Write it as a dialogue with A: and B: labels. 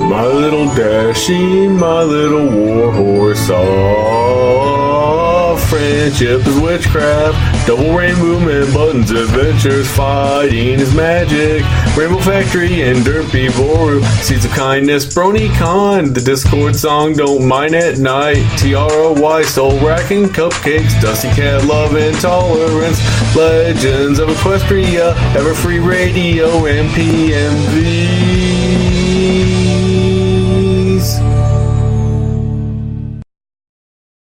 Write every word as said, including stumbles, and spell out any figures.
A: My little dashing, my little warhorse. Ah, friendship is witchcraft. Double rainbow man, buttons, adventures, fighting is magic. Rainbow Factory and Derpy Boru. Seeds of kindness, BronyCon. The Discord song, don't mind at night. T R O Y, soul racking, cupcakes, Dusty Cat, love and tolerance. Legends of Equestria, Everfree Radio, and P M V.